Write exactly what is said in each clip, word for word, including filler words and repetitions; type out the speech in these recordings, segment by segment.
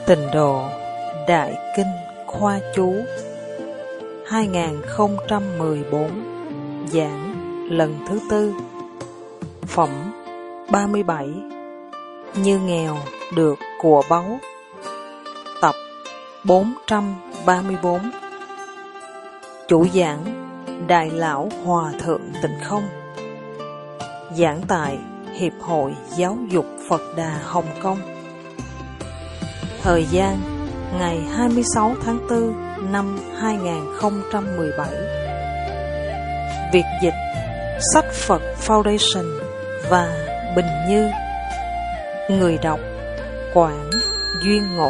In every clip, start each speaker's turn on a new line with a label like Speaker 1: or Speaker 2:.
Speaker 1: Tịnh độ Đại Kinh Khoa Chú hai nghìn không trăm mười bốn, giảng lần thứ tư, phẩm ba mươi bảy, Như nghèo được của báu, tập bốn trăm ba mươi bốn. Chủ giảng Đại Lão Hòa Thượng Tịnh Không, giảng tại Hiệp hội Giáo dục Phật Đà Hồng Kông. Thời gian ngày hai mươi sáu tháng tư năm hai nghìn không trăm mười bảy. Việt dịch Sách Phật Foundation và Bình Như. Người đọc Quảng Duyên Ngộ.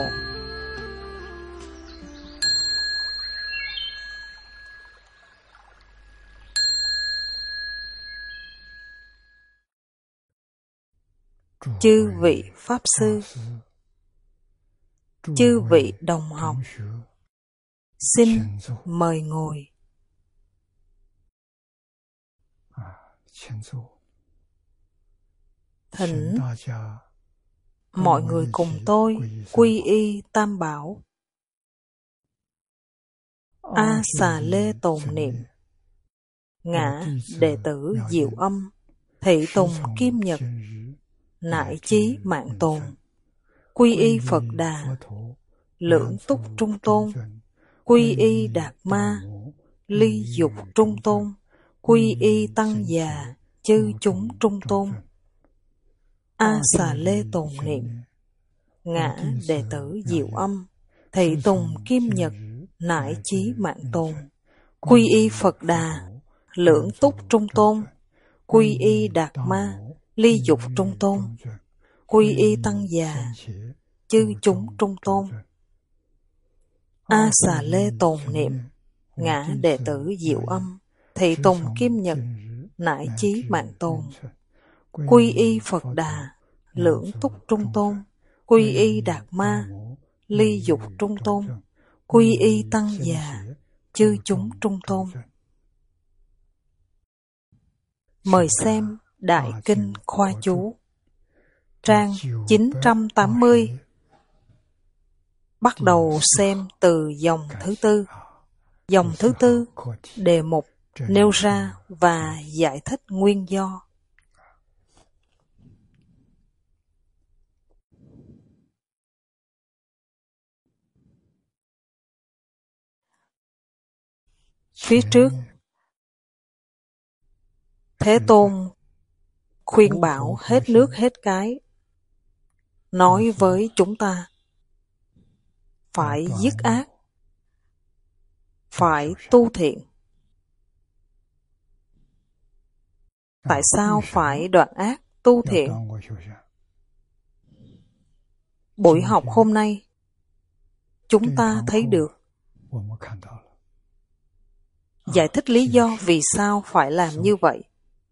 Speaker 1: Chư vị Pháp Sư, chư vị đồng học, xin mời ngồi. Thỉnh mọi người cùng tôi quy y Tam Bảo. A Xà Lê tồn niệm. Ngã đệ tử Diệu Âm, thị tùng Kim Nhật, nại chí mạng tồn. Quy y Phật Đà, lưỡng túc trung tôn. Quy y Đạt Ma, ly dục trung tôn. Quy y Tăng Già, chư chúng trung tôn. A Xà Lê tồn niệm. Ngã đệ tử Diệu Âm, thị tùng Kim Nhật, nại chí mạng tồn. Quy y Phật Đà, lưỡng túc trung tôn. Quy y Đạt Ma, ly dục trung tôn. Quy y Tăng Già, chư chúng trung tôn. A Xà Lê tồn niệm. Ngã đệ tử Diệu Âm, thị tùng Kim Nhật, nại chí mạng tồn. Quy y Phật Đà, lưỡng túc trung tôn. Quy y Đạt Ma, ly dục trung tôn. Quy y Tăng Già, chư chúng trung tôn. Mời xem Đại Kinh Khoa Chú, trang chín trăm tám mươi. Bắt đầu xem từ dòng thứ tư. Dòng thứ tư, đề mục nêu ra và giải thích nguyên do. Phía trước, Thế Tôn khuyên bảo hết nước hết cái, nói với chúng ta phải dứt ác, phải tu thiện. Tại sao phải đoạn ác, tu thiện? Buổi học hôm nay, chúng ta thấy được. Giải thích lý do vì sao phải làm như vậy.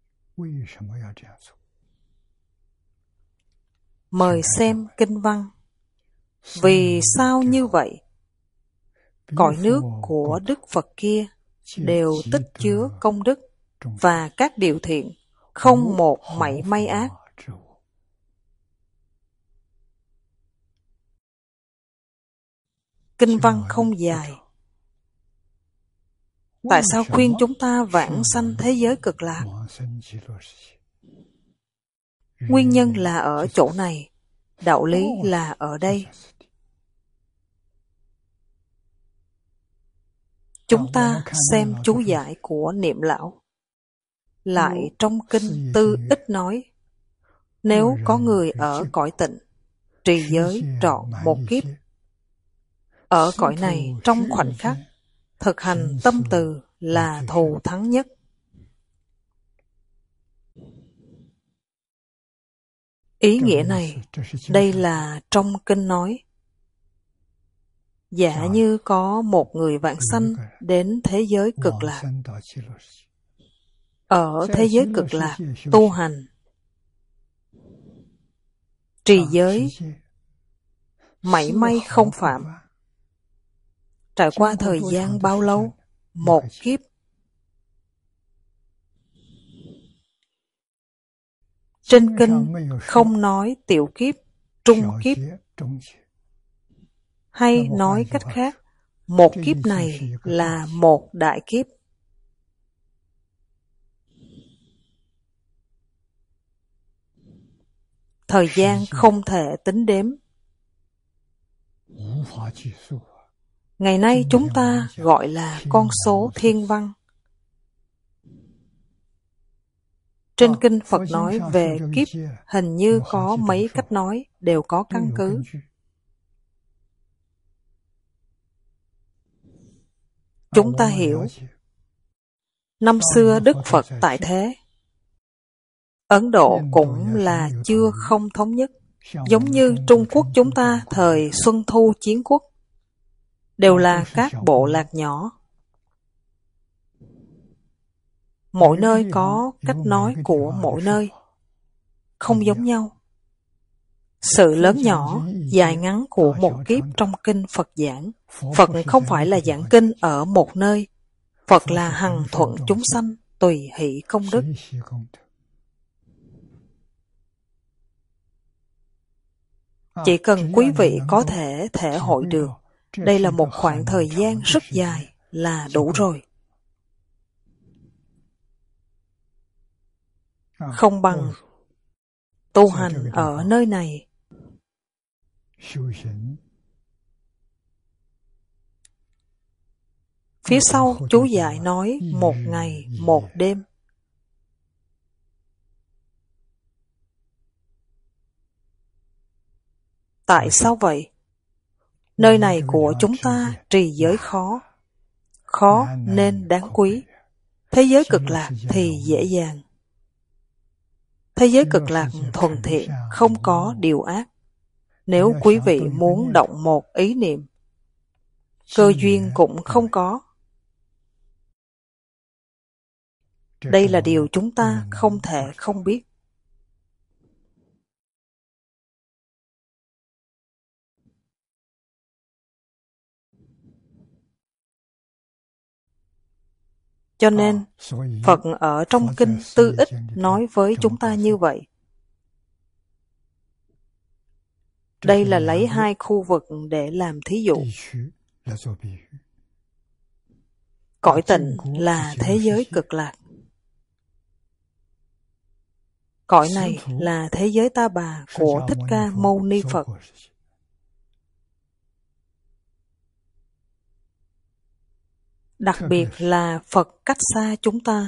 Speaker 1: Mời xem kinh văn. Vì sao như vậy? Cõi nước của Đức Phật kia đều tích chứa công đức và các điều thiện, không một mảy may ác. Kinh văn không dài. Tại sao khuyên chúng ta vãng sanh thế giới cực lạc? Nguyên nhân là ở chỗ này, đạo lý là ở đây. Chúng ta xem chú giải của Niệm Lão. Lại trong kinh Tư Ích nói, nếu có người ở cõi tịnh, trì giới trọn một kiếp, ở cõi này trong khoảnh khắc, thực hành tâm từ là thù thắng nhất. Ý nghĩa này, đây là trong kinh nói. Giả như có một người vãng sanh đến thế giới cực lạc. Ở thế giới cực lạc tu hành, trì giới, mảy may không phạm. Trải qua thời gian bao lâu? Một kiếp. Trên kinh không nói tiểu kiếp, trung kiếp. Hay nói cách khác, một kiếp này là một đại kiếp. Thời gian không thể tính đếm. Ngày nay chúng ta gọi là con số thiên văn. Trên kinh Phật nói về kiếp hình như có mấy cách nói đều có căn cứ. Chúng ta hiểu, năm xưa Đức Phật tại thế, Ấn Độ cũng là chưa không thống nhất, giống như Trung Quốc chúng ta thời Xuân Thu Chiến Quốc, đều là các bộ lạc nhỏ. Mỗi nơi có cách nói của mỗi nơi, không giống nhau. Sự lớn nhỏ, dài ngắn của một kiếp trong kinh Phật giảng, Phật không phải là giảng kinh ở một nơi, Phật là hằng thuận chúng sanh, tùy hỷ công đức. Chỉ cần quý vị có thể thể hội được, đây là một khoảng thời gian rất dài là đủ rồi. Không bằng tu hành ở nơi này. Phía sau chú giải nói một ngày một đêm. Tại sao vậy? Nơi này của chúng ta trì giới khó, khó nên đáng quý. Thế giới cực lạc thì dễ dàng. Thế giới cực lạc thuần thiện, không có điều ác. Nếu quý vị muốn động một ý niệm, cơ duyên cũng không có. Đây là điều chúng ta không thể không biết. Cho nên, Phật ở trong kinh Tư Ích nói với chúng ta như vậy. Đây là lấy hai khu vực để làm thí dụ. Cõi tịnh là thế giới cực lạc. Cõi này là thế giới Ta Bà của Thích Ca Mâu Ni Phật. Đặc biệt là Phật cách xa chúng ta.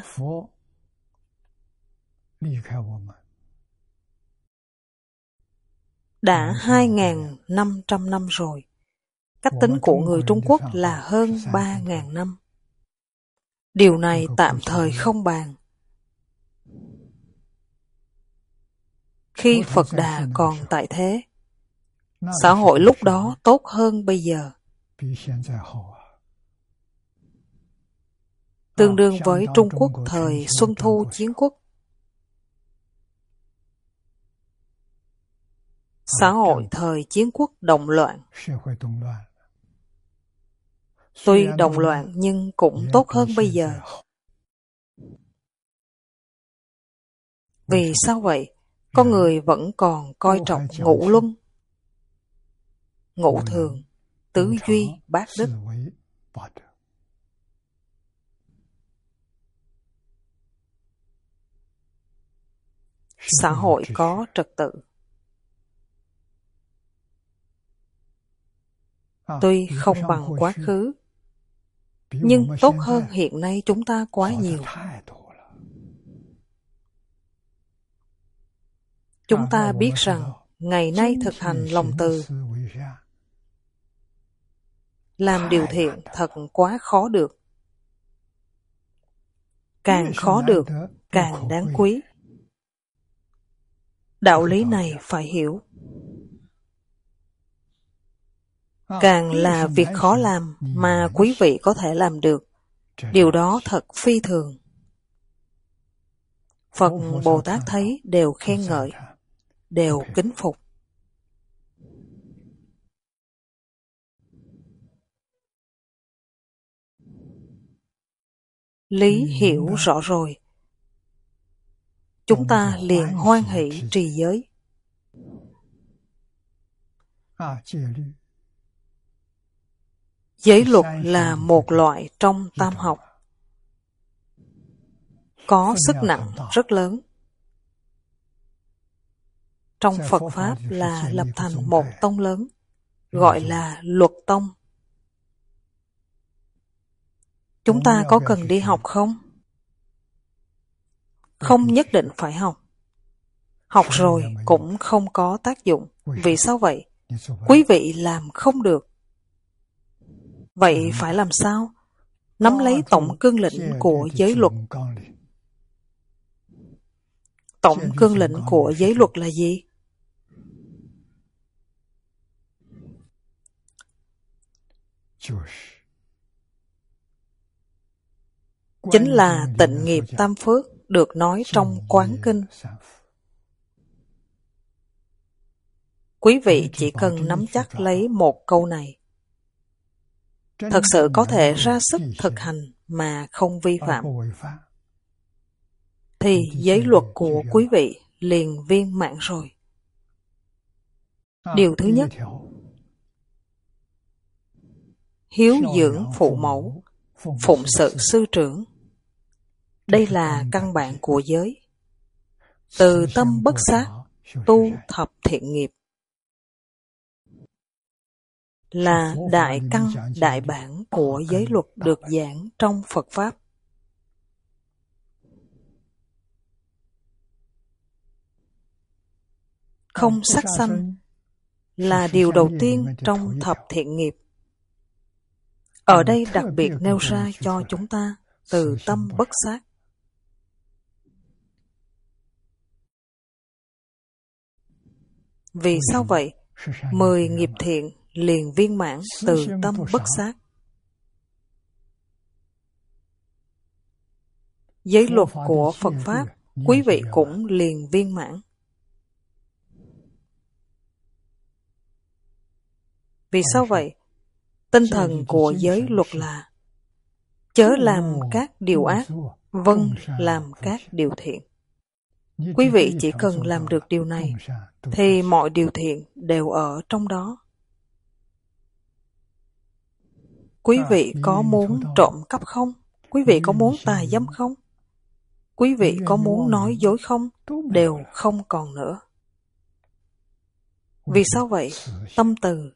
Speaker 1: Đã hai nghìn năm trăm năm rồi. Cách tính của người Trung Quốc là hơn ba nghìn năm. Điều này tạm thời không bàn. Khi Phật Đà còn tại thế, xã hội lúc đó tốt hơn bây giờ. Tương đương với Trung Quốc thời Xuân Thu Chiến Quốc. Xã hội thời Chiến Quốc động loạn. Tuy động loạn nhưng cũng tốt hơn bây giờ. Vì sao vậy? Con người vẫn còn coi trọng ngũ luân, ngũ thường, tứ duy, bát đức. Xã hội có trật tự. Tuy không bằng quá khứ, nhưng tốt hơn hiện nay chúng ta quá nhiều. Chúng ta biết rằng ngày nay thực hành lòng từ, làm điều thiện thật quá khó được. Càng khó được, càng đáng quý. Đạo lý này phải hiểu. Càng là việc khó làm mà quý vị có thể làm được, điều đó thật phi thường. Phật Bồ Tát thấy đều khen ngợi, đều kính phục. Lý hiểu rõ rồi. Chúng ta liền hoan hỷ trì giới. Giới luật là một loại trong tam học, có sức nặng rất lớn. Trong Phật Pháp là lập thành một tông lớn, gọi là luật tông. Chúng ta có cần đi học không? Không nhất định phải học. Học rồi cũng không có tác dụng. Vì sao vậy? Quý vị làm không được. Vậy phải làm sao? Nắm lấy tổng cương lĩnh của giới luật. Tổng cương lĩnh của giới luật là gì? Chính là tịnh nghiệp tam phước được nói trong Quán Kinh. Quý vị chỉ cần nắm chắc lấy một câu này, thật sự có thể ra sức thực hành mà không vi phạm, thì giới luật của quý vị liền viên mãn rồi. Điều thứ nhất, hiếu dưỡng phụ mẫu, phụng sự sư trưởng. Đây là căn bản của giới. Từ tâm bất sát, tu thập thiện nghiệp, là đại căn đại bản của giới luật được giảng trong Phật Pháp. Không sát sanh là điều đầu tiên trong thập thiện nghiệp. Ở đây đặc biệt nêu ra cho chúng ta từ tâm bất sát. Vì sao vậy? Mười nghiệp thiện liền viên mãn từ tâm bất sát. Giới luật của Phật Pháp, quý vị cũng liền viên mãn. Vì sao vậy? Tinh thần của giới luật là chớ làm các điều ác, vâng làm các điều thiện. Quý vị chỉ cần làm được điều này, thì mọi điều thiện đều ở trong đó. Quý vị có muốn trộm cắp không? Quý vị có muốn tà dâm không? Quý vị có muốn nói dối không? Đều không còn nữa. Vì sao vậy? Tâm từ,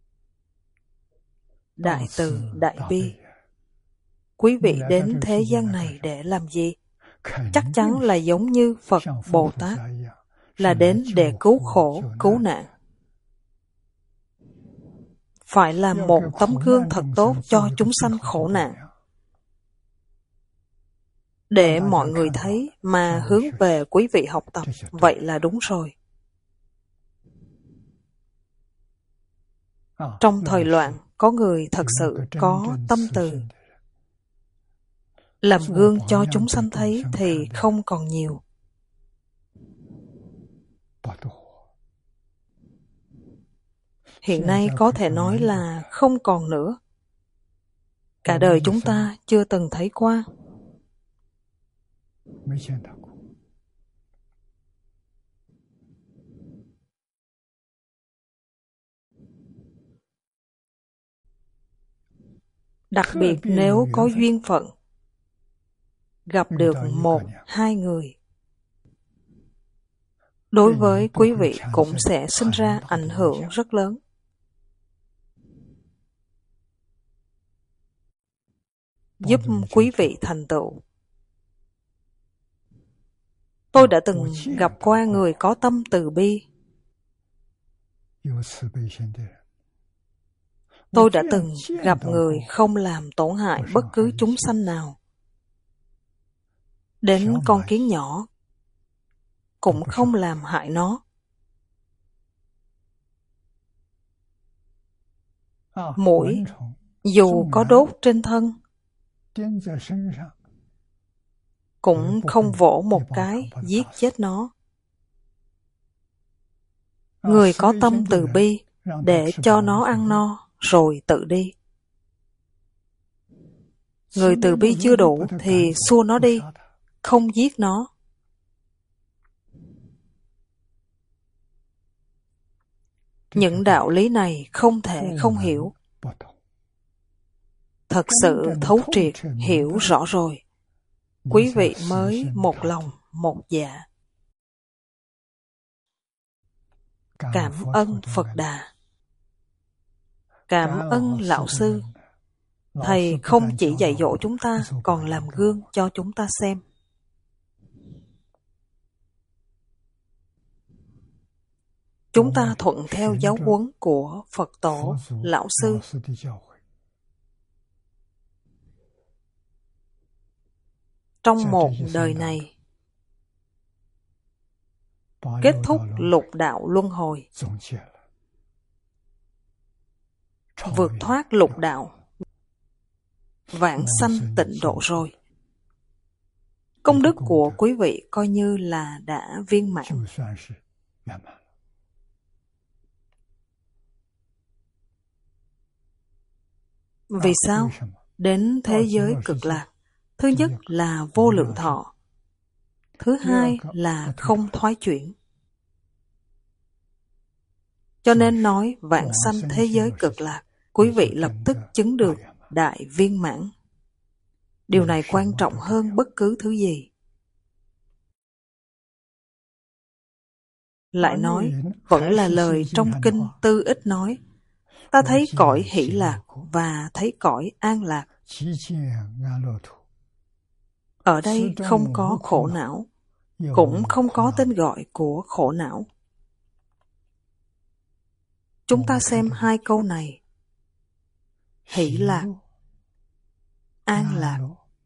Speaker 1: đại từ, đại bi. Quý vị đến thế gian này để làm gì? Chắc chắn là giống như Phật Bồ Tát, là đến để cứu khổ, cứu nạn. Phải làm một tấm gương thật tốt cho chúng sanh khổ nạn, để mọi người thấy mà hướng về quý vị học tập. Vậy là đúng rồi. Trong thời loạn, có người thật sự có tâm từ, làm gương cho chúng sanh thấy thì không còn nhiều. Hiện nay có thể nói là không còn nữa. Cả đời chúng ta chưa từng thấy qua. Đặc biệt nếu có duyên phận, gặp được một, hai người, đối với quý vị cũng sẽ sinh ra ảnh hưởng rất lớn. Giúp quý vị thành tựu. Tôi đã từng gặp qua người có tâm từ bi. Tôi đã từng gặp người không làm tổn hại bất cứ chúng sanh nào. Đến con kiến nhỏ cũng không làm hại nó. Muỗi dù có đốt trên thân cũng không vỗ một cái giết chết nó. Người có tâm từ bi để cho nó ăn no rồi tự đi. Người từ bi chưa đủ thì xua nó đi, không giết nó. Những đạo lý này không thể không hiểu. thật sự thấu triệt, hiểu rõ rồi, quý vị mới một lòng, một dạ. Cảm ơn Phật Đà. Cảm ơn Lão Sư. Thầy không chỉ dạy dỗ chúng ta, còn làm gương cho chúng ta xem. Chúng ta thuận theo giáo huấn của Phật Tổ, Lão Sư. Trong một đời này, kết thúc lục đạo luân hồi, vượt thoát lục đạo, vãng sanh tịnh độ rồi. Công đức của quý vị coi như là đã viên mãn. Vì sao? Đến thế giới cực lạc, thứ nhất là vô lượng thọ, thứ hai là không thoái chuyển. Cho nên nói vãng sanh thế giới cực lạc, quý vị lập tức chứng được đại viên mãn. Điều này quan trọng hơn bất cứ thứ gì. Lại nói, vẫn là lời trong kinh Tư Ích nói, ta thấy cõi hỷ lạc và thấy cõi an lạc. Ở đây không có khổ não, cũng không có tên gọi của khổ não. Chúng ta xem hai câu này. Hỷ lạc, an lạc.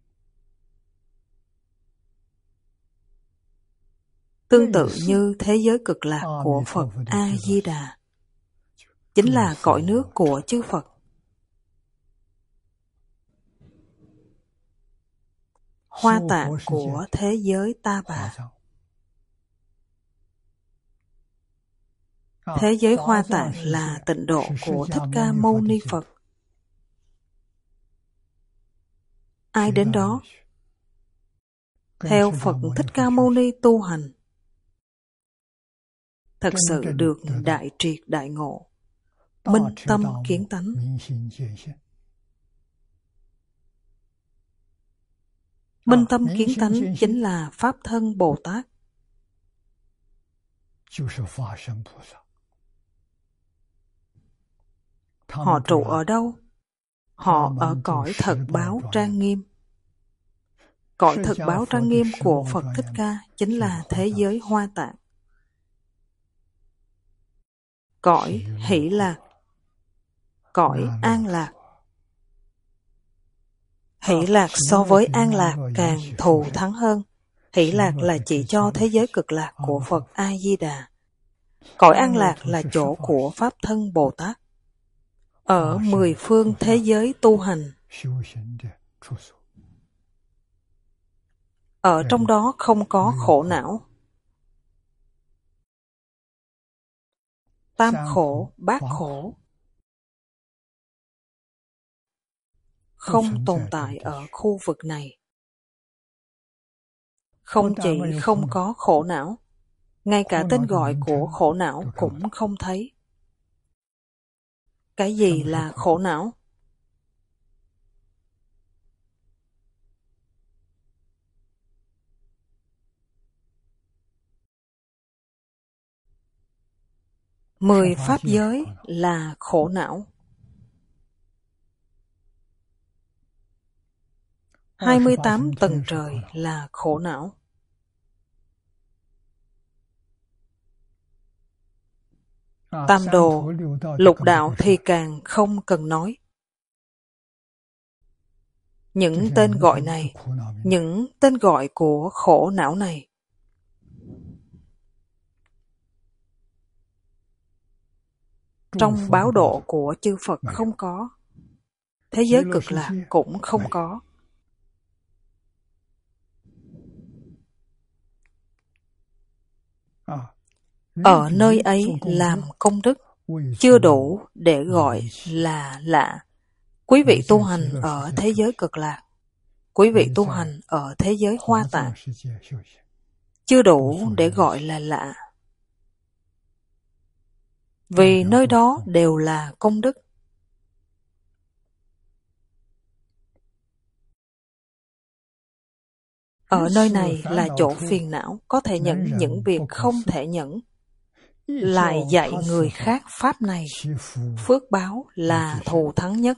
Speaker 1: Tương tự như thế giới cực lạc của Phật A-di-đà, chính là cõi nước của chư Phật. Hoa tạng của thế giới Ta Bà. Thế giới Hoa tạng là tịnh độ của Thích Ca Mâu Ni Phật. Ai đến đó, theo Phật Thích Ca Mâu Ni tu hành, thật sự được đại triệt đại ngộ, minh tâm kiến tánh. Minh tâm kiến tánh chính là Pháp Thân Bồ Tát. Họ trụ ở đâu? Họ ở cõi thật báo trang nghiêm. Cõi thật báo trang nghiêm của Phật Thích Ca chính là thế giới Hoa tạng. Cõi hỷ lạc, cõi an lạc. Hỷ lạc so với an lạc càng thù thắng hơn. Hỷ lạc là chỉ cho thế giới cực lạc của Phật A-di-đà. Cõi an lạc là chỗ của Pháp Thân Bồ Tát. Ở mười phương thế giới tu hành, ở trong đó không có khổ não. Tam khổ, bát khổ không tồn tại ở khu vực này. Không chỉ không có khổ não, ngay cả tên gọi của khổ não cũng không thấy. Cái gì là khổ não? Mười pháp giới là khổ não. Hai mươi tám tầng trời là khổ não. Tam đồ, lục đạo thì càng không cần nói. Những tên gọi này, những tên gọi của khổ não này, trong báo độ của chư Phật không có, thế giới cực lạc cũng không có. Ở nơi ấy làm công đức chưa đủ để gọi là lạ. Quý vị tu hành ở thế giới cực lạc, quý vị tu hành ở thế giới Hoa tạng, chưa đủ để gọi là lạ. Vì nơi đó đều là công đức. Ở nơi này là chỗ phiền não có thể nhận những việc không thể nhận, lại dạy người khác pháp này, phước báo là thù thắng nhất.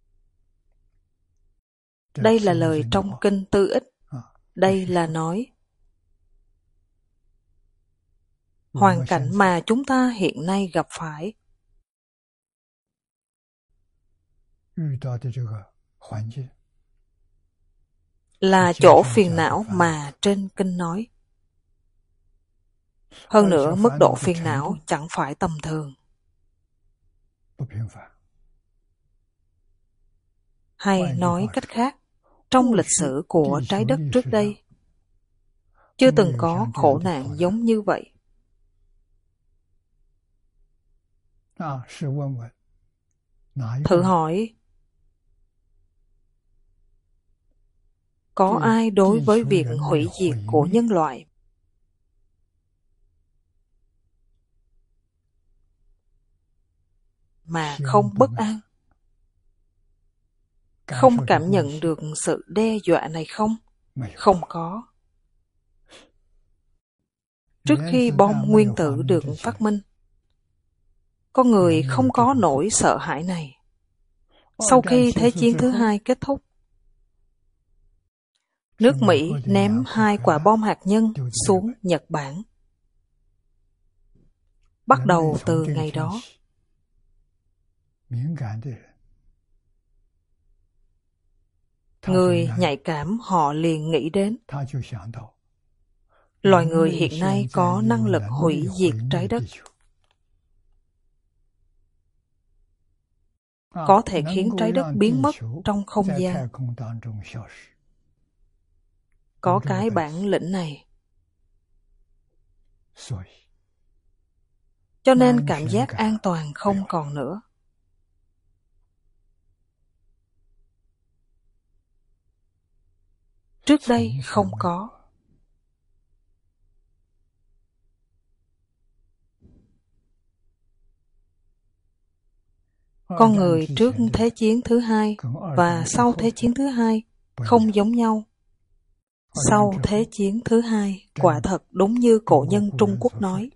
Speaker 1: Đây là lời trong kinh Tư Ích. Đây là nói hoàn cảnh mà chúng ta hiện nay gặp phải. Là chỗ phiền não mà trên kinh nói. Hơn nữa, mức độ phiền não chẳng phải tầm thường. Hay nói cách khác, trong lịch sử của trái đất trước đây, chưa từng có khổ nạn giống như vậy. Thử hỏi, có ai đối với việc hủy diệt của nhân loại mà không bất an, không cảm nhận được sự đe dọa này không? Không có. Trước khi bom nguyên tử được phát minh, con người không có nỗi sợ hãi này. Sau khi Thế chiến thứ hai kết thúc, nước Mỹ ném hai quả bom hạt nhân xuống Nhật Bản. Bắt đầu từ ngày đó, người nhạy cảm họ liền nghĩ đến loài người hiện nay có năng lực hủy diệt trái đất, có thể khiến trái đất biến mất trong không gian. Có cái bản lĩnh này, cho nên cảm giác an toàn không còn nữa. Trước đây không có. Con người trước Thế chiến thứ hai và sau Thế chiến thứ hai không giống nhau. Sau Thế chiến thứ hai, quả thật đúng như cổ nhân Trung Quốc nói,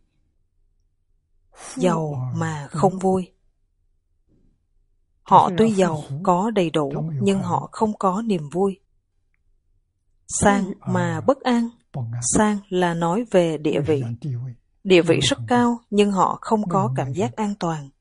Speaker 1: giàu mà không vui. Họ tuy giàu, có đầy đủ, nhưng họ không có niềm vui. Sang mà bất an. Sang là nói về địa vị. Địa vị rất cao, nhưng họ không có cảm giác an toàn.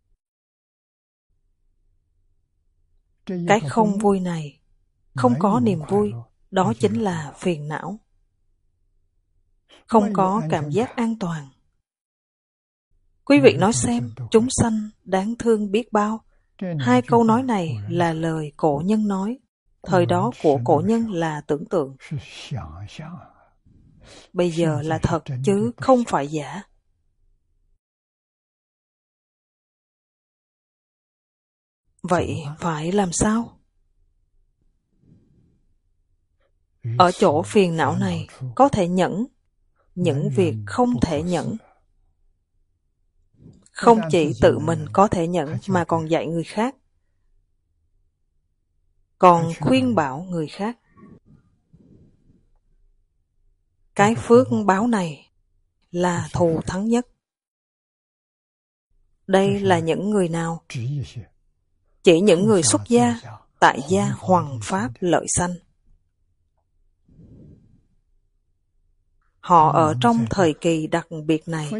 Speaker 1: Cái không vui này, không có niềm vui, đó chính là phiền não. Không có cảm giác an toàn. Quý vị nói xem, chúng sanh đáng thương biết bao. Hai câu nói này là lời cổ nhân nói. Thời đó của cổ nhân là tưởng tượng. Bây giờ là thật chứ không phải giả. Vậy phải làm sao? Ở chỗ phiền não này có thể nhẫn những việc không thể nhẫn. Không chỉ tự mình có thể nhẫn mà còn dạy người khác, còn khuyên bảo người khác. Cái phước báo này là thù thắng nhất. Đây là những người nào? Chỉ những người xuất gia, tại gia hoằng pháp lợi sanh. Họ ở trong thời kỳ đặc biệt này.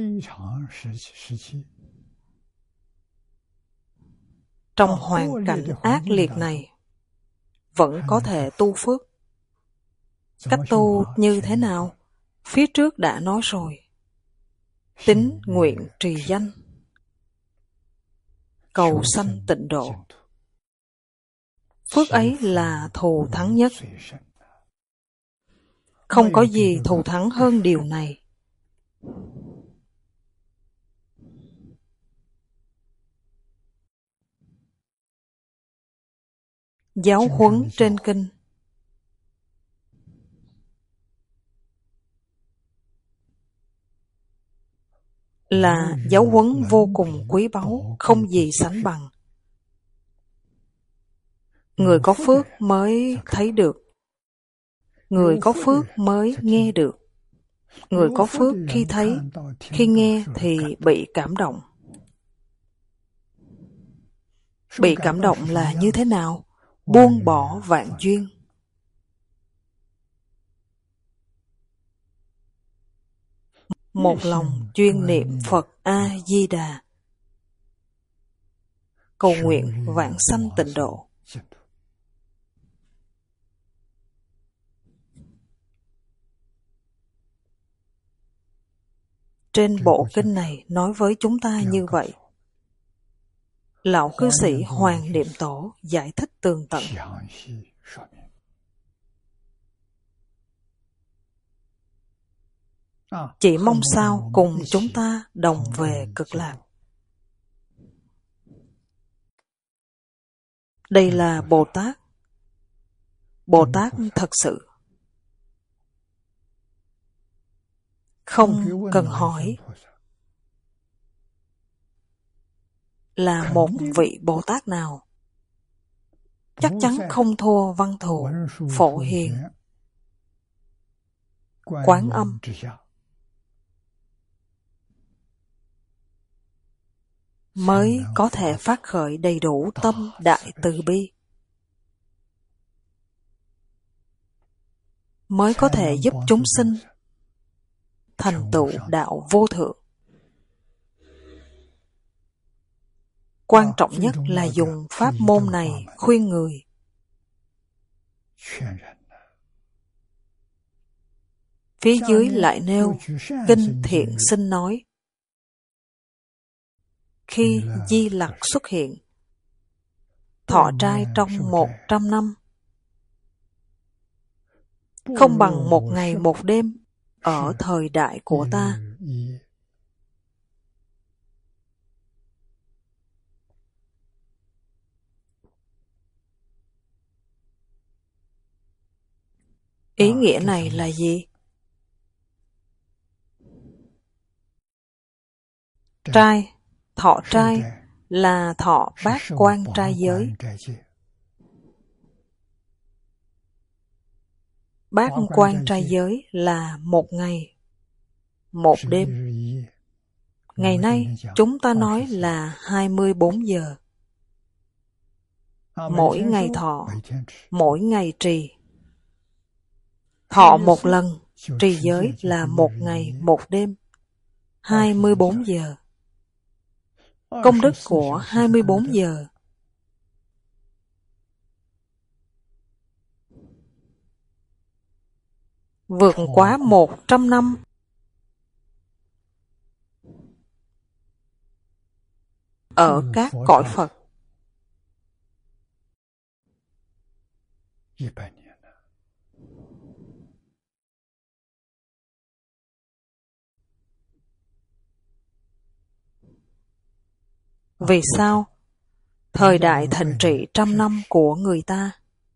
Speaker 1: Trong hoàn cảnh ác liệt này, vẫn có thể tu phước. Cách tu như thế nào? Phía trước đã nói rồi. Tín nguyện trì danh, cầu sanh tịnh độ. Phước ấy là thù thắng nhất. Không có gì thù thắng hơn điều này. Giáo huấn trên kinh. Là giáo huấn vô cùng quý báu, không gì sánh bằng. Người có phước mới thấy được. Người có phước mới nghe được. Người có phước khi thấy, khi nghe thì bị cảm động. Bị cảm động là như thế nào? Buông bỏ vạn duyên. Một lòng chuyên niệm Phật A-di-đà, cầu nguyện vãng sanh tịnh độ. Trên bộ kinh này nói với chúng ta như vậy. Lão cư sĩ Hoàng Niệm Tổ giải thích tường tận. Chỉ mong sao cùng chúng ta đồng về cực lạc. Đây là Bồ Tát. Bồ Tát thật sự. Không cần hỏi là một vị Bồ Tát nào. Chắc chắn không thua Văn Thù, Phổ Hiền, Quán Âm. Mới có thể phát khởi đầy đủ tâm đại từ bi. Mới có thể giúp chúng sinh thành tựu đạo vô thượng. Quan trọng nhất là dùng pháp môn này khuyên người. Phía dưới lại nêu Kinh Thiện Sinh nói, khi Di Lặc xuất hiện, thọ trai trong một trăm năm, không bằng một ngày một đêm ở thời đại của ta. Ý nghĩa này là gì? Trai, thọ trai là thọ bát quan trai giới. Bát quan trai giới là một ngày, một đêm. Ngày nay chúng ta nói là hai mươi bốn giờ. Mỗi ngày thọ, mỗi ngày trì. Thọ một lần, trì giới là một ngày, một đêm, hai mươi bốn giờ. Công đức của hai mươi bốn giờ vượt quá một trăm năm. Ở các cõi Phật. Vì sao? Thời đại thịnh trị trăm năm của người ta,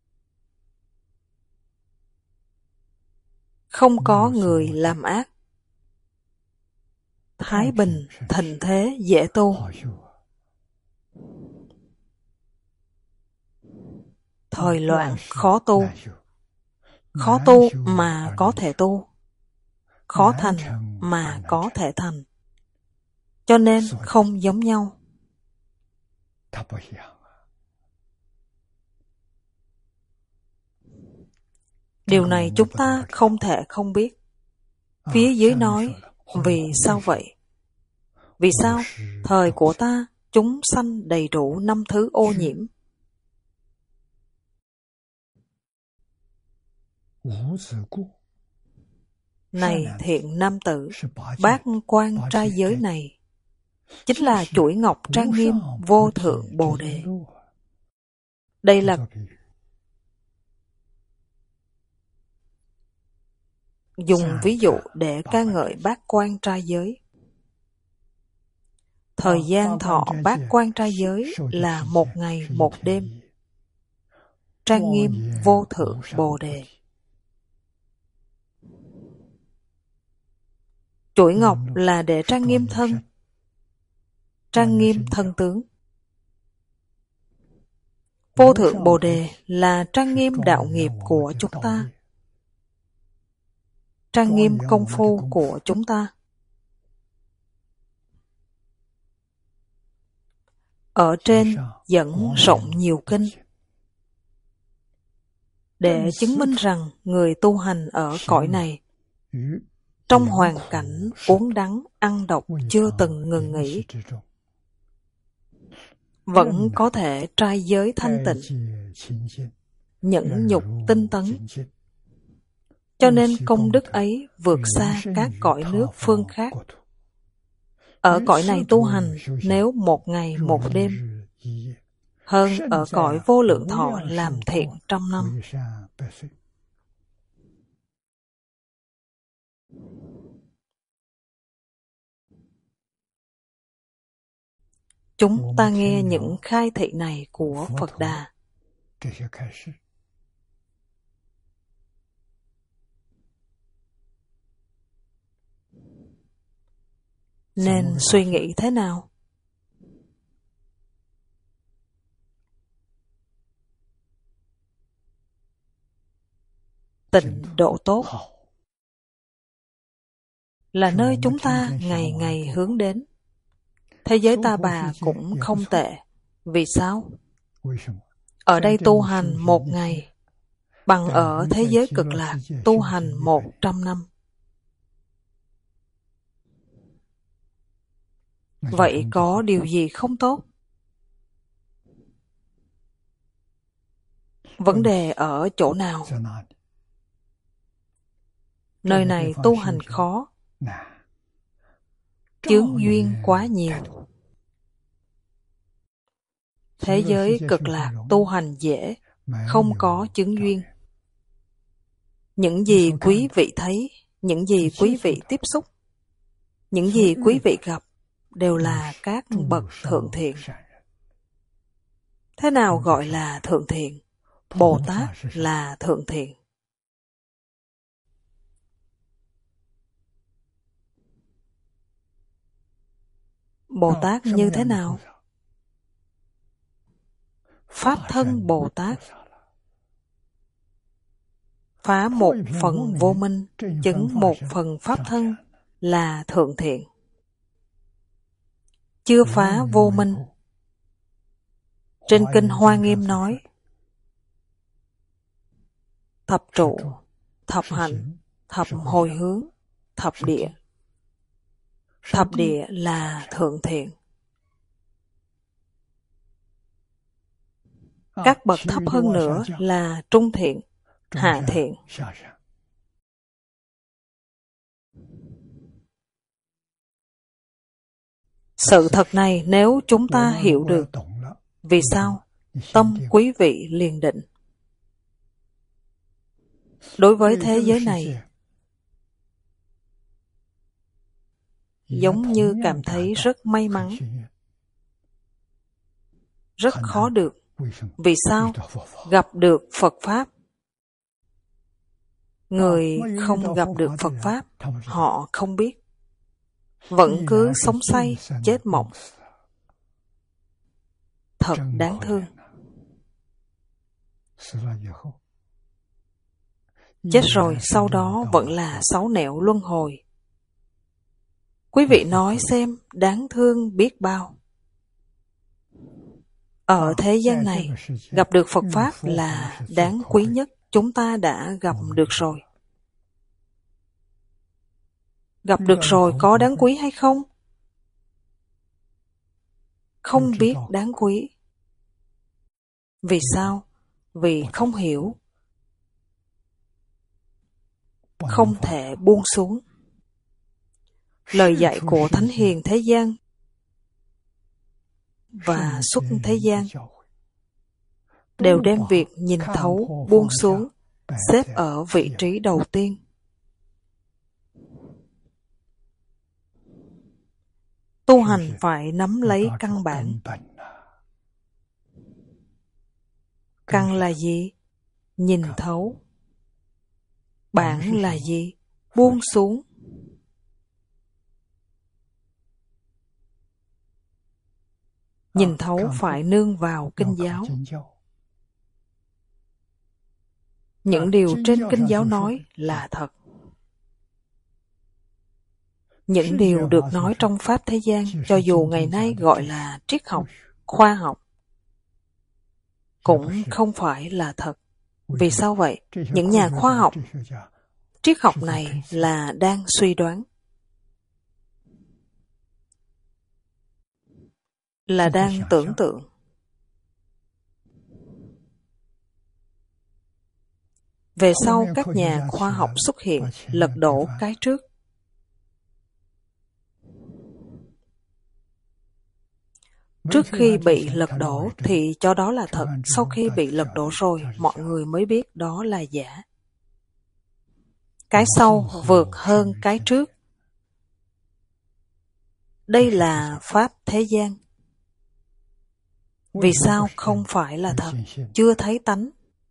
Speaker 1: không có người làm ác. Thái bình, thịnh thế, dễ tu. Thời loạn, khó tu. Khó tu mà có thể tu. Khó thành mà có thể thành. Cho nên không giống nhau. Điều này chúng ta không thể không biết. Phía dưới nói, vì sao vậy? Vì sao? Thời của ta, chúng sanh đầy đủ năm thứ ô nhiễm. Này thiện nam tử, bát quan trai giới này chính là chuỗi ngọc trang nghiêm vô thượng Bồ Đề. Đây là dùng ví dụ để ca ngợi bát quan trai giới. Thời gian thọ bát quan trai giới là một ngày một đêm. Trang nghiêm vô thượng Bồ Đề. Chuỗi ngọc là để trang nghiêm thân, trang nghiêm thân tướng. Vô thượng Bồ Đề là trang nghiêm đạo nghiệp của chúng ta. trang nghiêm công phu của chúng ta. Ở trên dẫn rộng nhiều kinh để chứng minh rằng người tu hành ở cõi này trong hoàn cảnh uống đắng ăn độc chưa từng ngừng nghỉ vẫn có thể trai giới thanh tịnh, nhẫn nhục tinh tấn. Cho nên công đức ấy vượt xa các cõi nước phương khác. Ở cõi này tu hành nếu một ngày một đêm, hơn ở cõi vô lượng thọ làm thiện trăm năm. Chúng ta nghe những khai thị này của Phật Đà. Nên suy nghĩ thế nào? Tịnh độ tốt là nơi chúng ta ngày ngày hướng đến. Thế giới Ta Bà cũng không tệ. Vì sao? Ở đây tu hành một ngày bằng ở thế giới Cực Lạc tu hành một trăm năm. Vậy có điều gì không tốt? Vấn đề ở chỗ nào? Nơi này tu hành khó, chướng duyên quá nhiều. Thế giới Cực Lạc tu hành dễ, không có chướng duyên. Những gì quý vị thấy, những gì quý vị tiếp xúc, những gì quý vị gặp đều là các bậc thượng thiện. Thế nào gọi là thượng thiện? Bồ Tát là thượng thiện. Bồ Tát như thế nào? Pháp thân Bồ Tát phá một phần vô minh, chứng một phần pháp thân là thượng thiện. Chưa phá vô minh. Trên kinh Hoa Nghiêm nói: thập trụ, thập hạnh, thập hồi hướng, thập địa. Thập địa là thượng thiện. Các bậc thấp hơn nữa là trung thiện, hạ thiện. Sự thật này nếu chúng ta hiểu được, vì sao? Tâm quý vị liền định. Đối với thế giới này, giống như cảm thấy rất may mắn, rất khó được. Vì sao? Gặp được Phật Pháp. Người không gặp được Phật Pháp, họ không biết. Vẫn cứ sống say, chết mộng. Thật đáng thương. Chết rồi sau đó vẫn là sáu nẻo luân hồi. Quý vị nói xem, đáng thương biết bao. Ở thế gian này, gặp được Phật Pháp là đáng quý nhất chúng ta đã gặp được rồi. Gặp được rồi có đáng quý hay không? Không biết đáng quý. Vì sao? Vì không hiểu. Không thể buông xuống. Lời dạy của Thánh Hiền thế gian và xuất thế gian đều đem việc nhìn thấu, buông xuống, xếp ở vị trí đầu tiên. Tu hành phải nắm lấy căn bản. Căn là gì? Nhìn thấu. Bản là gì? Buông xuống. Nhìn thấu phải nương vào kinh giáo. Những điều trên kinh giáo nói là thật. Những điều được nói trong Pháp thế gian, cho dù ngày nay gọi là triết học, khoa học, cũng không phải là thật. Vì sao vậy? Những nhà khoa học, triết học này là đang suy đoán, là đang tưởng tượng. Về sau các nhà khoa học xuất hiện, lật đổ cái trước. Trước khi bị lật đổ thì cho đó là thật, sau khi bị lật đổ rồi, mọi người mới biết đó là giả. Cái sau vượt hơn cái trước. Đây là Pháp thế gian. Vì sao không phải là thật? Chưa thấy tánh.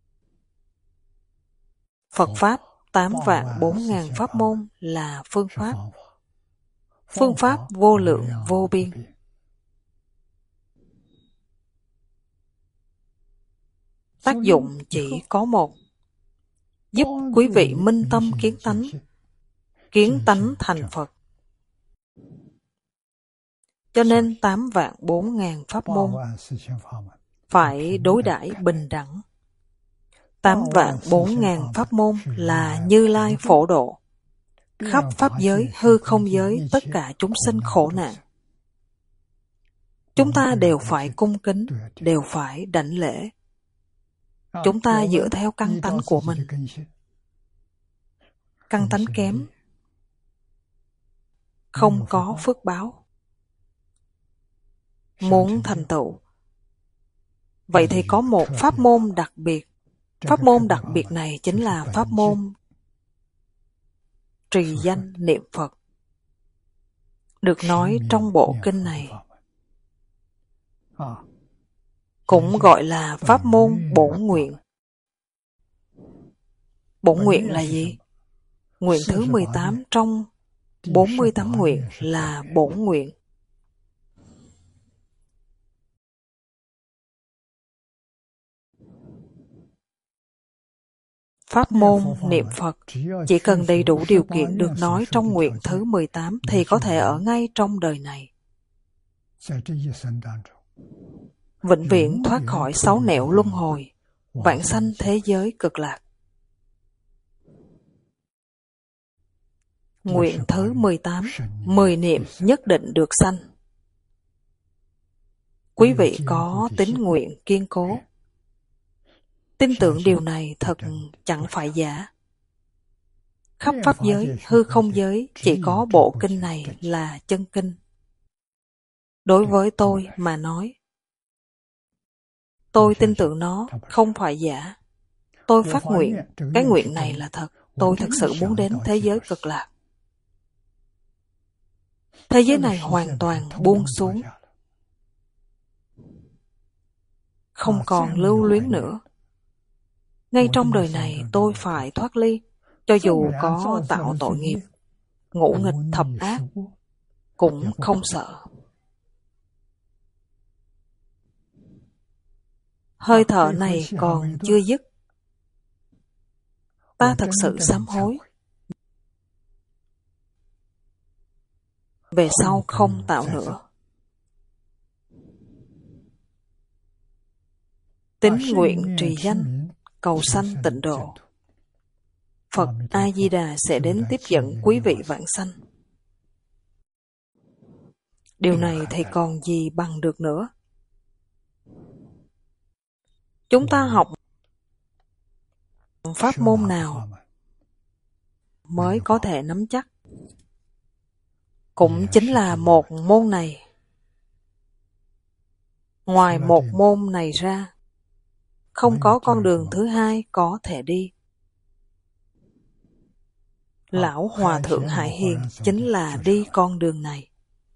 Speaker 1: Phật Pháp tám vạn bốn ngàn pháp môn là phương pháp. Phương pháp vô lượng vô biên. Tác dụng chỉ có một, giúp quý vị minh tâm kiến tánh, kiến tánh thành Phật. Cho nên tám vạn bốn ngàn pháp môn phải đối đãi bình đẳng. Tám vạn bốn ngàn pháp môn là Như Lai phổ độ. Khắp pháp giới, hư không giới, tất cả chúng sinh khổ nạn. Chúng ta đều phải cung kính, đều phải đảnh lễ. Chúng ta dựa theo căn tánh của mình. Căn tánh kém, không có phước báo. Muốn thành tựu, vậy thì có một pháp môn đặc biệt. Pháp môn đặc biệt này chính là pháp môn trì danh niệm Phật. Được nói trong bộ kinh này, cũng gọi là pháp môn bổn nguyện. Bổn nguyện là gì? Nguyện thứ mười tám trong bốn mươi tám nguyện là bổn nguyện. Pháp môn niệm Phật chỉ cần đầy đủ điều kiện được nói trong nguyện thứ mười tám thì có thể ở ngay trong đời này. Vĩnh viễn thoát khỏi sáu nẻo luân hồi, vãng sanh thế giới cực lạc. Nguyện thứ mười tám, mười niệm nhất định được sanh. Quý vị có tín nguyện kiên cố. Tin tưởng điều này thật chẳng phải giả. Khắp pháp giới, hư không giới, chỉ có bộ kinh này là chân kinh. Đối với tôi mà nói, tôi tin tưởng nó không phải giả. Tôi phát nguyện, cái nguyện này là thật. Tôi thật sự muốn đến thế giới cực lạc. Thế giới này hoàn toàn buông xuống, không còn lưu luyến nữa. Ngay trong đời này tôi phải thoát ly, cho dù có tạo tội nghiệp, ngũ nghịch thập ác, cũng không sợ. Hơi thở này còn chưa dứt, ta thật sự sám hối. Về sau không tạo nữa. Tín nguyện trì danh, cầu sanh tịnh độ. Phật A-di-đà sẽ đến tiếp dẫn quý vị vãng sanh. Điều này thì còn gì bằng được nữa. Chúng ta học pháp môn nào mới có thể nắm chắc? Cũng chính là một môn này. Ngoài một môn này ra, không có con đường thứ hai có thể đi. Lão Hòa Thượng Hải Hiền chính là đi con đường này.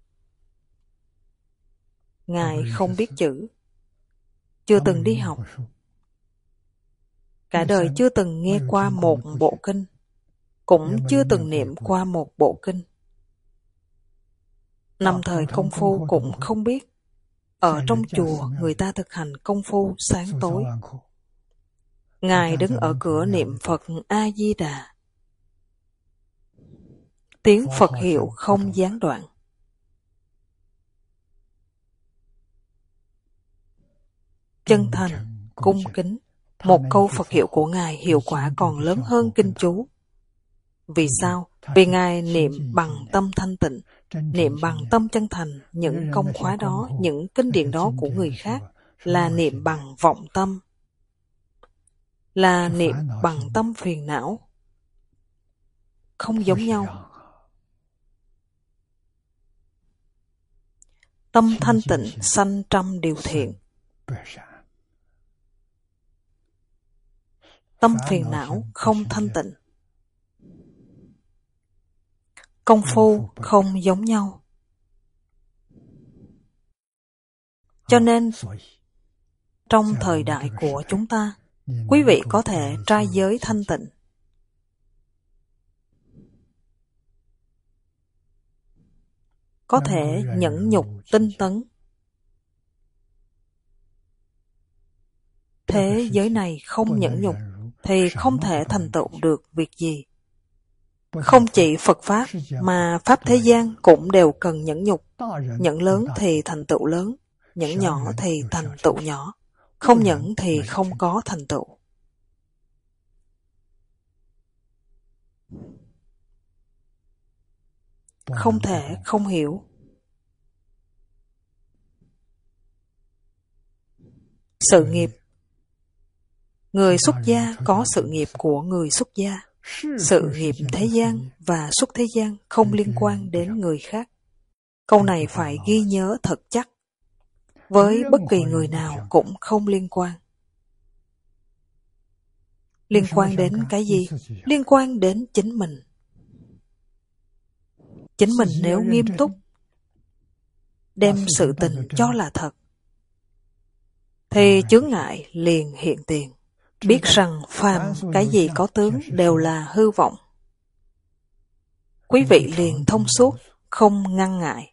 Speaker 1: Ngài không biết chữ, chưa từng đi học, cả đời chưa từng nghe qua một bộ kinh, cũng chưa từng niệm qua một bộ kinh. Năm thời công phu cũng không biết. Ở trong chùa người ta thực hành công phu sáng tối. Ngài đứng ở cửa niệm Phật A-di-đà. tiếng Phật hiệu không gián đoạn. Chân thành, cung kính, một câu Phật hiệu của Ngài hiệu quả còn lớn hơn kinh chú. Vì sao? Vì Ngài niệm bằng tâm thanh tịnh, niệm bằng tâm chân thành, những công khóa đó, những kinh điển đó của người khác là niệm bằng vọng tâm, là niệm bằng tâm phiền não, không giống nhau. Tâm thanh tịnh sanh trăm điều thiện. Tâm phiền não không thanh tịnh. Công phu không giống nhau. Cho nên, trong thời đại của chúng ta, quý vị có thể trai giới thanh tịnh. Có thể nhẫn nhục tinh tấn. Thế giới này không nhẫn nhục thì không thể thành tựu được việc gì. Không chỉ Phật Pháp mà Pháp thế gian cũng đều cần nhẫn nhục. Nhẫn lớn thì thành tựu lớn, nhẫn nhỏ thì thành tựu nhỏ, không nhẫn thì không có thành tựu. Không thể không hiểu. Sự nghiệp. Người xuất gia có sự nghiệp của người xuất gia. Sự nghiệp thế gian và xuất thế gian không liên quan đến người khác. Câu này phải ghi nhớ thật chắc. Với bất kỳ người nào cũng không liên quan. Liên quan đến cái gì? Liên quan đến chính mình. Chính mình nếu nghiêm túc, đem sự tình cho là thật, thì chướng ngại liền hiện tiền. Biết rằng phàm cái gì có tướng đều là hư vọng. Quý vị liền thông suốt, không ngăn ngại.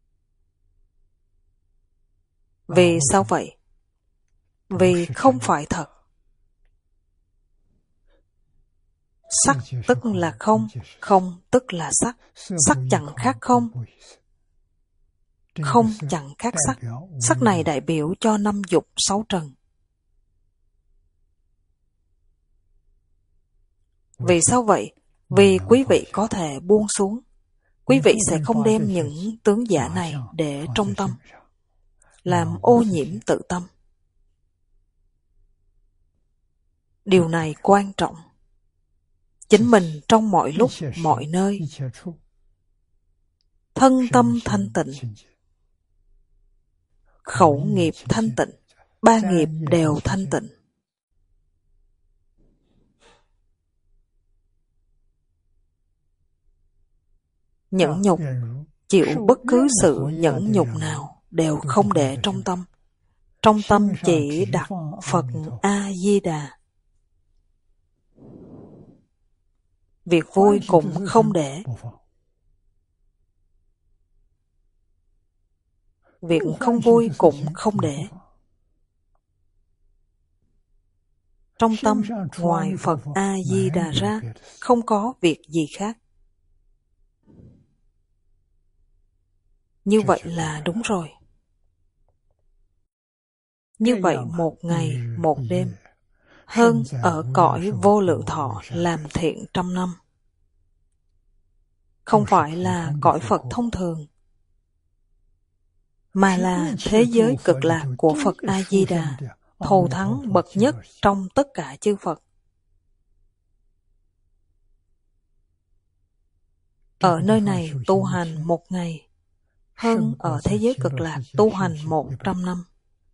Speaker 1: Vì sao vậy? Vì không phải thật. Sắc tức là không, không tức là sắc. Sắc chẳng khác không, không chẳng khác sắc. Sắc này đại biểu cho năm dục sáu trần. Vì sao vậy? Vì quý vị có thể buông xuống. Quý vị sẽ không đem những tướng giả này để trong tâm, làm ô nhiễm tự tâm. Điều này quan trọng. Chính mình trong mọi lúc, mọi nơi, thân tâm thanh tịnh, khẩu nghiệp thanh tịnh, ba nghiệp đều thanh tịnh. Nhẫn nhục, chịu bất cứ sự nhẫn nhục nào đều không để trong tâm. Trong tâm chỉ đặt Phật A-di-đà. Việc vui cũng không để. Việc không vui cũng không để. Trong tâm, ngoài Phật A-di-đà ra, không có việc gì khác. Như vậy là đúng rồi. Như vậy một ngày, một đêm, hơn ở cõi vô lượng thọ làm thiện trăm năm. Không phải là cõi Phật thông thường, mà là thế giới cực lạc của Phật A-di-đà, thù thắng bậc nhất trong tất cả chư Phật. Ở nơi này tu hành một ngày, hơn ở thế giới cực lạc tu hành một trăm năm.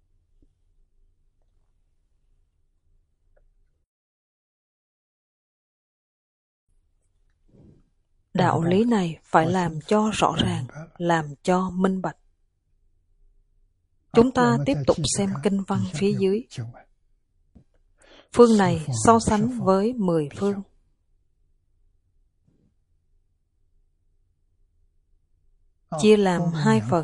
Speaker 1: Đạo lý này phải làm cho rõ ràng, làm cho minh bạch. Chúng ta tiếp tục xem kinh văn phía dưới. Phương này so sánh với mười phương. Chia làm hai phần.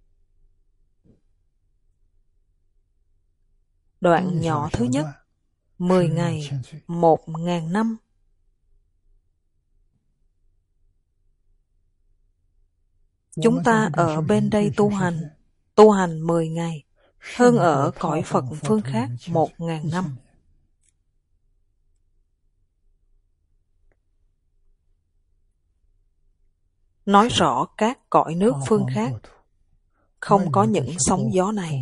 Speaker 1: Đoạn nhỏ thứ nhất, mười ngày, một ngàn năm. Chúng ta ở bên đây tu hành, tu hành mười ngày, hơn ở cõi Phật phương khác một ngàn năm. Nói rõ các cõi nước phương khác không có những sóng gió này.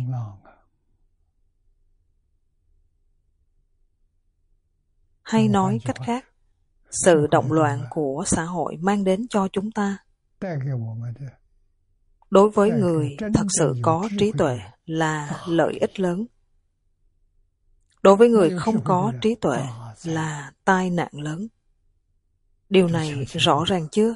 Speaker 1: Hay nói cách khác, sự động loạn của xã hội mang đến cho chúng ta, đối với người thật sự có trí tuệ là lợi ích lớn. Đối với người không có trí tuệ là tai nạn lớn. Điều này rõ ràng chưa?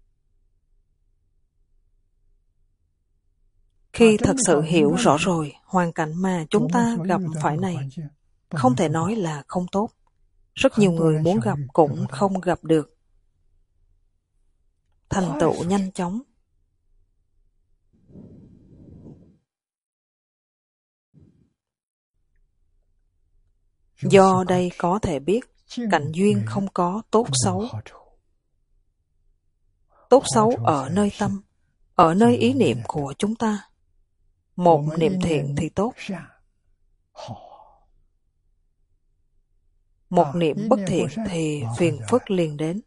Speaker 1: Khi thật sự hiểu rõ rồi hoàn cảnh mà chúng ta gặp phải này, không thể nói là không tốt. Rất nhiều người muốn gặp cũng không gặp được. Thành tựu nhanh chóng. Do đây có thể biết cảnh duyên không có tốt xấu. Tốt xấu ở nơi tâm, ở nơi ý niệm của chúng ta. Một niệm thiện thì tốt, một niệm bất thiện thì phiền phức liền đến.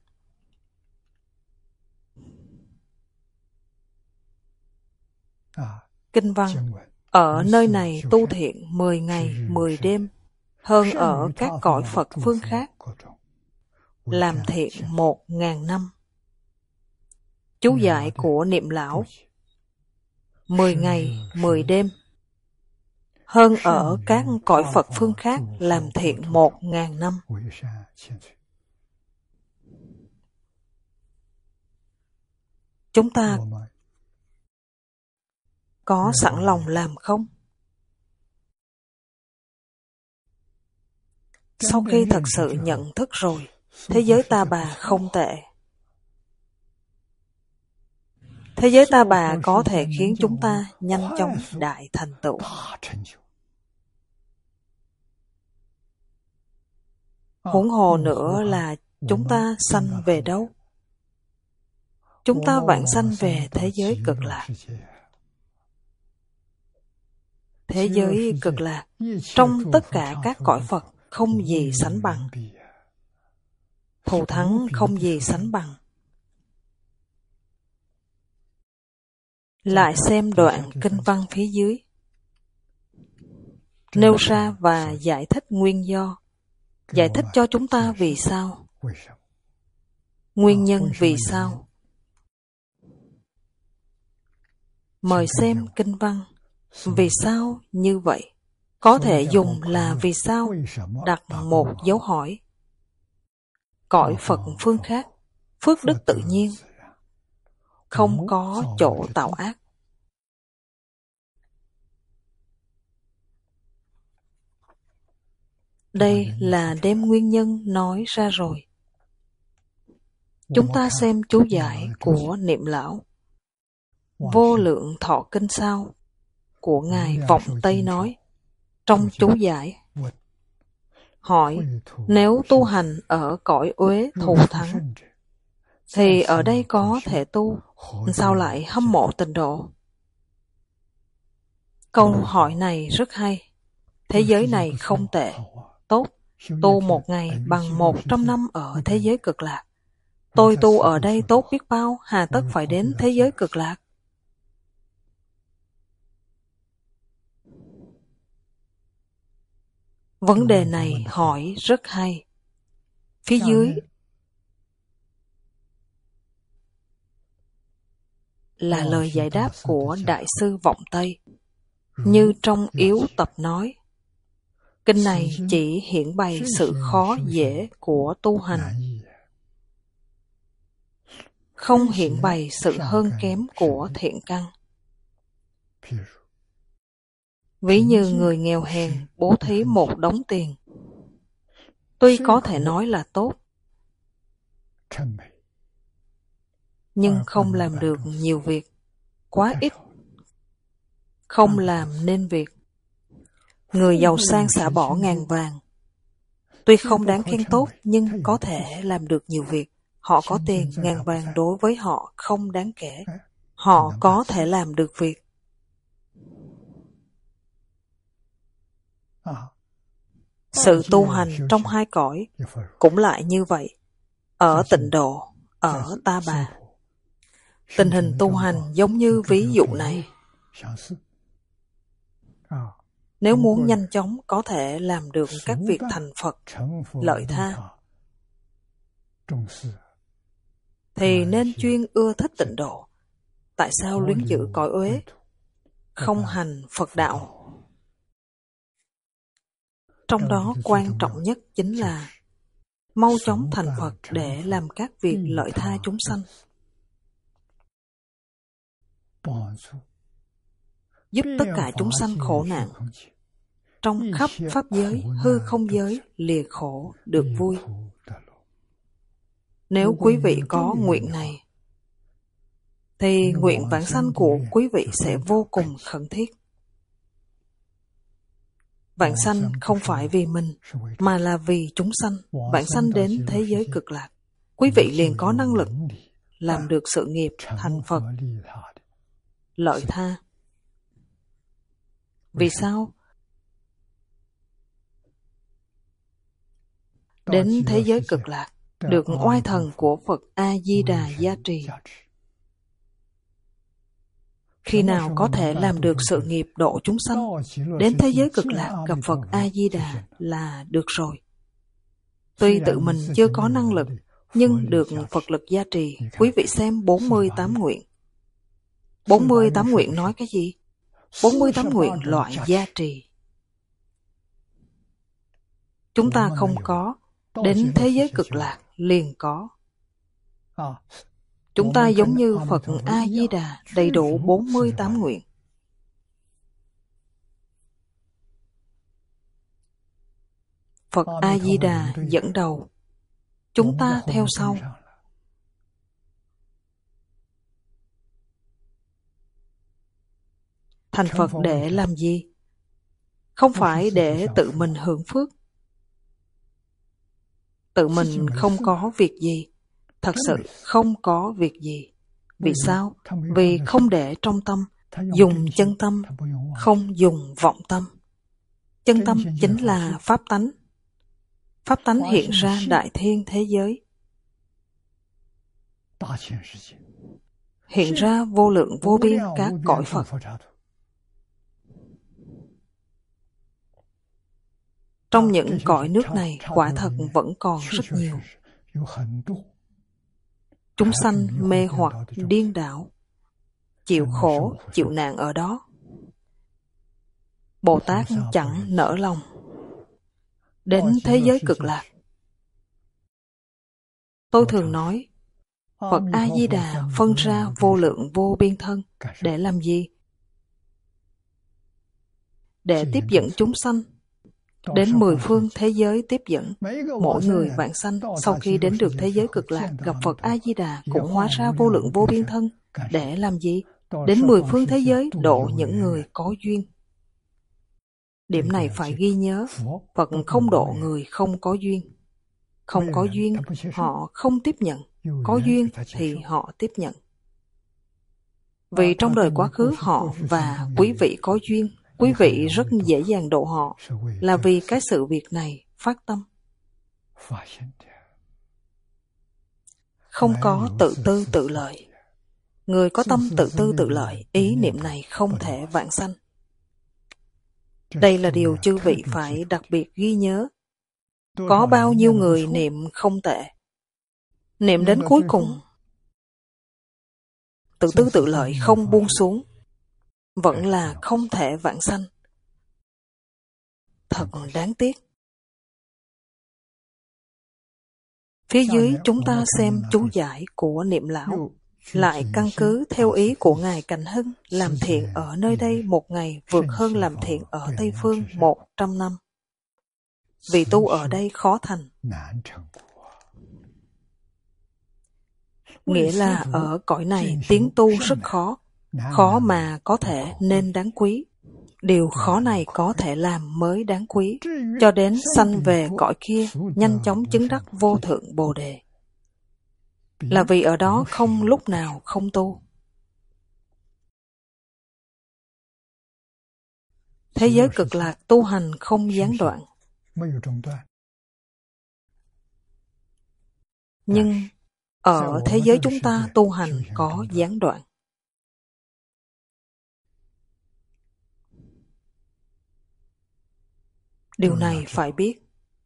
Speaker 1: Kinh văn, ở nơi này tu thiện mười ngày, mười đêm, hơn ở các cõi Phật phương khác, làm thiện một ngàn năm. Chú giải của Niệm Lão, mười ngày, mười đêm, hơn ở các cõi Phật phương khác làm thiện một ngàn năm. Chúng ta có sẵn lòng làm không? Sau khi thật sự nhận thức rồi, thế giới ta bà không tệ. Thế giới ta bà có thể khiến chúng ta nhanh chóng đại thành tựu. Huống hồ nữa là chúng ta sanh về đâu? Chúng ta vãng sanh về thế giới cực lạc. Thế giới cực lạc, trong tất cả các cõi Phật không gì sánh bằng. Thù thắng không gì sánh bằng. Lại xem đoạn kinh văn phía dưới, nêu ra và giải thích nguyên do, giải thích cho chúng ta vì sao, nguyên nhân vì sao. Mời xem kinh văn. Vì sao như vậy? Có thể dùng là vì sao đặt một dấu hỏi. Cõi Phật phương khác, phước đức tự nhiên, không có chỗ tạo ác. Đây là đem nguyên nhân nói ra rồi. Chúng ta xem chú giải của Niệm Lão. Vô Lượng Thọ Kinh Sao của Ngài Vọng Tây nói, trong chú giải, hỏi, nếu tu hành ở cõi uế thù thắng, thì ở đây có thể tu, sao lại hâm mộ tịnh độ? Câu hỏi này rất hay. Thế giới này không tệ, tốt, tu một ngày bằng một trăm năm ở thế giới cực lạc. Tôi tu ở đây tốt biết bao, hà tất phải đến thế giới cực lạc? Vấn đề này hỏi rất hay. Phía dưới là lời giải đáp của Đại sư Vọng Tây. Như trong yếu tập nói, kinh này chỉ hiển bày sự khó dễ của tu hành, không hiển bày sự hơn kém của thiện căn. Ví như người nghèo hèn bố thí một đống tiền, tuy có thể nói là tốt, nhưng không làm được nhiều việc, quá ít, không làm nên việc. Người giàu sang xả bỏ ngàn vàng, tuy không đáng khen tốt nhưng có thể làm được nhiều việc. Họ có tiền, ngàn vàng đối với họ không đáng kể. họ có thể làm được việc. Sự tu hành trong hai cõi cũng lại như vậy. Ở Tịnh Độ, ở Ta Bà, tình hình tu hành giống như ví dụ này. Nếu muốn nhanh chóng có thể làm được các việc thành Phật, lợi tha, thì nên chuyên ưa thích tịnh độ. Tại sao luyến giữ cõi uế, không hành Phật đạo? Trong đó quan trọng nhất chính là mau chóng thành Phật để làm các việc lợi tha chúng sanh, giúp tất cả chúng sanh khổ nạn, trong khắp pháp giới, hư không giới, lìa khổ, được vui. Nếu quý vị có nguyện này, thì nguyện vãng sanh của quý vị sẽ vô cùng khẩn thiết. Vãng sanh không phải vì mình, mà là vì chúng sanh. Vãng sanh đến thế giới cực lạc, quý vị liền có năng lực làm được sự nghiệp thành Phật, lợi tha. Vì sao? Đến thế giới cực lạc, được oai thần của Phật A-di-đà gia trì. Khi nào có thể làm được sự nghiệp độ chúng sanh, đến thế giới cực lạc gặp Phật A-di-đà là được rồi. Tuy tự mình chưa có năng lực, nhưng được Phật lực gia trì. Quý vị xem bốn mươi tám nguyện. bốn mươi tám nguyện nói cái gì? bốn mươi tám nguyện loại gia trì. Chúng ta không có, đến thế giới cực lạc liền có. Chúng ta giống như Phật A-di-đà, đầy đủ bốn mươi tám nguyện. Phật A-di-đà dẫn đầu, chúng ta theo sau. Thành Phật để làm gì? Không phải để tự mình hưởng phước. Tự mình không có việc gì. Thật sự không có việc gì. Vì sao? Vì không để trong tâm, dùng chân tâm, không dùng vọng tâm. Chân tâm chính là pháp tánh. Pháp tánh hiện ra đại thiên thế giới, hiện ra vô lượng vô biên các cõi Phật. Trong những cõi nước này, quả thật vẫn còn rất nhiều chúng sanh mê hoặc điên đảo, chịu khổ, chịu nạn ở đó. Bồ Tát chẳng nỡ lòng. Đến thế giới cực lạc, tôi thường nói, Phật A-di-đà phân ra vô lượng vô biên thân để làm gì? Để tiếp dẫn chúng sanh đến mười phương thế giới tiếp dẫn. Mỗi người vãng sanh sau khi đến được thế giới cực lạc gặp Phật A-di-đà cũng hóa ra vô lượng vô biên thân để làm gì? Đến mười phương thế giới độ những người có duyên. Điểm này phải ghi nhớ, Phật không độ người không có duyên. Không có duyên, họ không tiếp nhận. Có duyên thì họ tiếp nhận. Vì trong đời quá khứ họ và quý vị có duyên, quý vị rất dễ dàng độ họ, là vì cái sự việc này phát tâm. Không có tự tư tự lợi. Người có tâm tự tư tự lợi, ý niệm này không thể vãng sanh. Đây là điều chư vị phải đặc biệt ghi nhớ. Có bao nhiêu người niệm không tệ, niệm đến cuối cùng, tự tư tự lợi không buông xuống, vẫn là không thể vãng sanh. Thật đáng tiếc. Phía dưới chúng ta xem chú giải của Niệm Lão, lại căn cứ theo ý của Ngài Cảnh Hưng, làm thiện ở nơi đây một ngày vượt hơn làm thiện ở Tây Phương một trăm năm. Vì tu ở đây khó thành. Nghĩa là ở cõi này tiến tu rất khó, khó mà có thể nên đáng quý. Điều khó này có thể làm mới đáng quý, cho đến sanh về cõi kia, nhanh chóng chứng đắc vô thượng Bồ Đề. Là vì ở đó không lúc nào không tu. Thế giới cực lạc tu hành không gián đoạn. Nhưng ở thế giới chúng ta tu hành có gián đoạn. Điều này phải biết.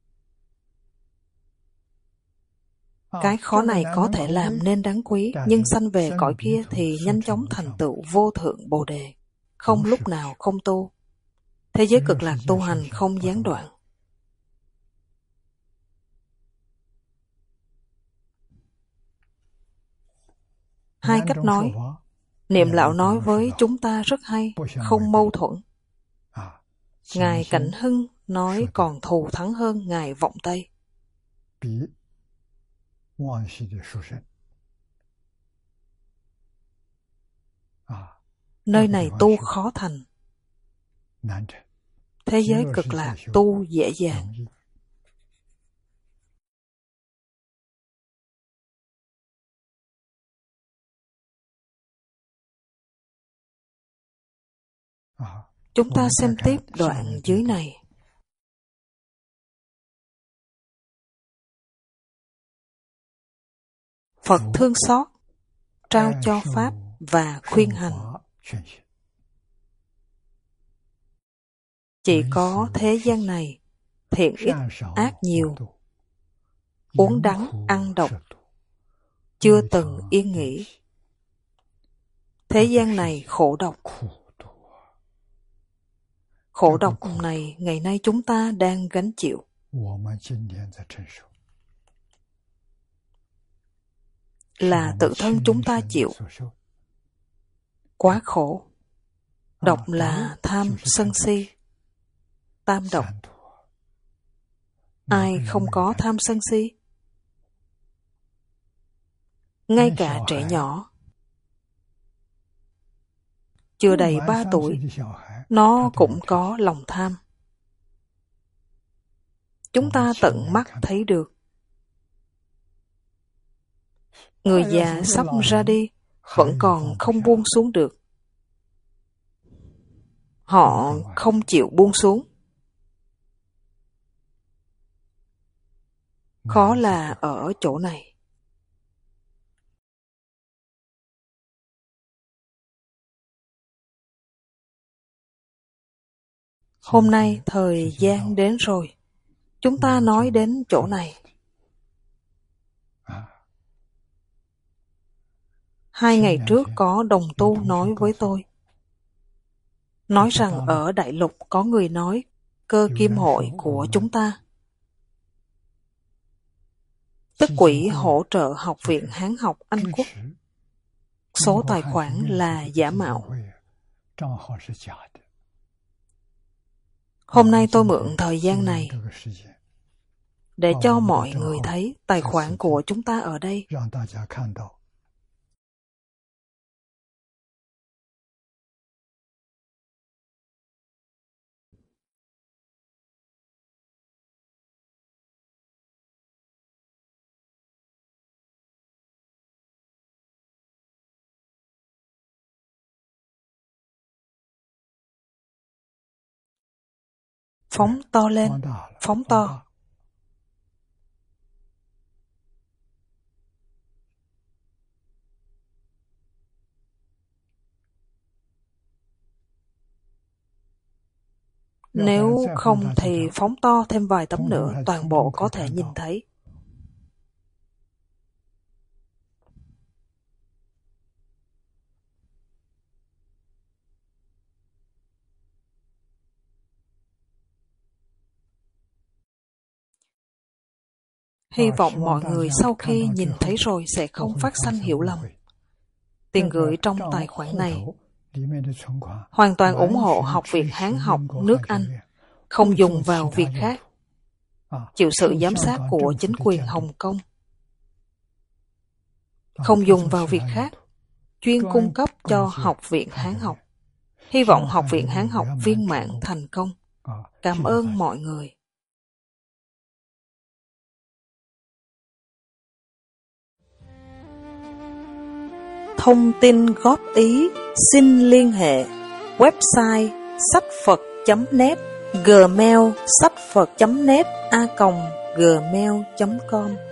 Speaker 1: Cái khó này có thể làm nên đáng quý, nhưng sanh về cõi kia thì nhanh chóng thành tựu vô thượng Bồ Đề, không lúc nào không tu. Thế giới cực lạc tu hành không gián đoạn. Hai cách nói, Niệm Lão nói với chúng ta rất hay, không mâu thuẫn. Ngài Cảnh Hưng nói còn thù thắng hơn Ngài Vọng Tây. Nơi này tu khó thành, thế giới cực lạc tu dễ dàng. Chúng ta xem tiếp đoạn dưới này. Phật thương xót, trao cho Pháp và khuyên hành. Chỉ có thế gian này, thiện ít, ác nhiều, uống đắng, ăn độc, chưa từng yên nghỉ. Thế gian này khổ độc. Khổ độc này ngày nay chúng ta đang gánh chịu. Là tự thân chúng ta chịu. Quá khổ. Độc là tham sân si. Tam độc. Ai không có tham sân si? Ngay cả trẻ nhỏ, chưa đầy ba tuổi, nó cũng có lòng tham. Chúng ta tận mắt thấy được. Người già sắp ra đi, vẫn còn không buông xuống được. Họ không chịu buông xuống. Khó là ở chỗ này. Hôm nay thời gian đến rồi. Chúng ta nói đến chỗ này. Hai ngày trước có đồng tu nói với tôi. Nói rằng ở Đại Lục có người nói cơ kim hội của chúng ta. Tức quỹ hỗ trợ Học viện Hán học Anh Quốc. Số tài khoản là giả mạo. Hôm nay tôi mượn thời gian này để cho mọi người thấy tài khoản của chúng ta ở đây. Phóng to lên, phóng to. Nếu không thì phóng to thêm vài tấm nữa, toàn bộ có thể nhìn thấy. Hy vọng mọi người sau khi nhìn thấy rồi sẽ không phát sanh hiểu lầm. Tiền gửi trong tài khoản này hoàn toàn ủng hộ Học viện Hán học nước Anh, không dùng vào việc khác, chịu sự giám sát của chính quyền Hồng Kông, không dùng vào việc khác, chuyên cung cấp cho Học viện Hán học. Hy vọng Học viện Hán học viên mãn thành công. Cảm ơn mọi người. Thông tin góp ý xin liên hệ website sách phật chấm net, Gmail sách phật chấm net a còng gmail chấm com.